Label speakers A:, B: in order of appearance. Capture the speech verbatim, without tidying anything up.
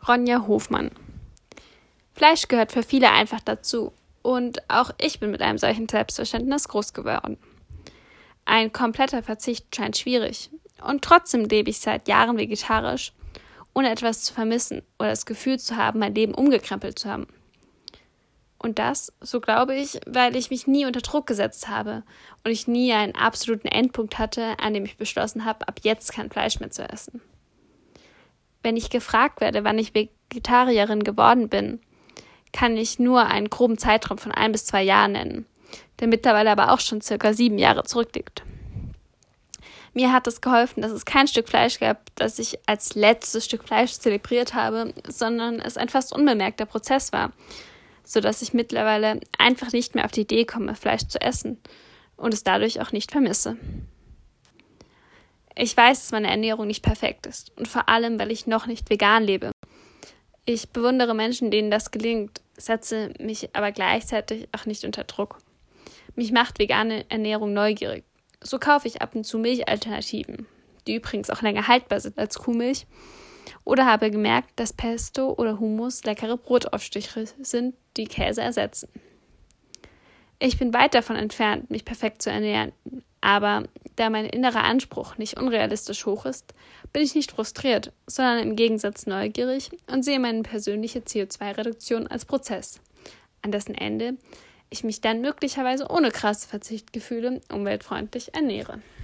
A: Ronja Hofmann. Fleisch gehört für viele einfach dazu und auch ich bin mit einem solchen Selbstverständnis groß geworden. Ein kompletter Verzicht scheint schwierig und trotzdem lebe ich seit Jahren vegetarisch, ohne etwas zu vermissen oder das Gefühl zu haben, mein Leben umgekrempelt zu haben. Und das, so glaube ich, weil ich mich nie unter Druck gesetzt habe und ich nie einen absoluten Endpunkt hatte, an dem ich beschlossen habe, ab jetzt kein Fleisch mehr zu essen. Wenn ich gefragt werde, wann ich Vegetarierin geworden bin, kann ich nur einen groben Zeitraum von ein bis zwei Jahren nennen, der mittlerweile aber auch schon circa sieben Jahre zurückliegt. Mir hat es geholfen, dass es kein Stück Fleisch gab, das ich als letztes Stück Fleisch zelebriert habe, sondern es ein fast unbemerkter Prozess war, sodass ich mittlerweile einfach nicht mehr auf die Idee komme, Fleisch zu essen und es dadurch auch nicht vermisse. Ich weiß, dass meine Ernährung nicht perfekt ist und vor allem, weil ich noch nicht vegan lebe. Ich bewundere Menschen, denen das gelingt, setze mich aber gleichzeitig auch nicht unter Druck. Mich macht vegane Ernährung neugierig. So kaufe ich ab und zu Milchalternativen, die übrigens auch länger haltbar sind als Kuhmilch, oder habe gemerkt, dass Pesto oder Hummus leckere Brotaufstriche sind, die Käse ersetzen. Ich bin weit davon entfernt, mich perfekt zu ernähren, aber da mein innerer Anspruch nicht unrealistisch hoch ist, bin ich nicht frustriert, sondern im Gegensatz neugierig und sehe meine persönliche C O zwei Reduktion als Prozess, an dessen Ende ich mich dann möglicherweise ohne krasse Verzichtgefühle umweltfreundlich ernähre.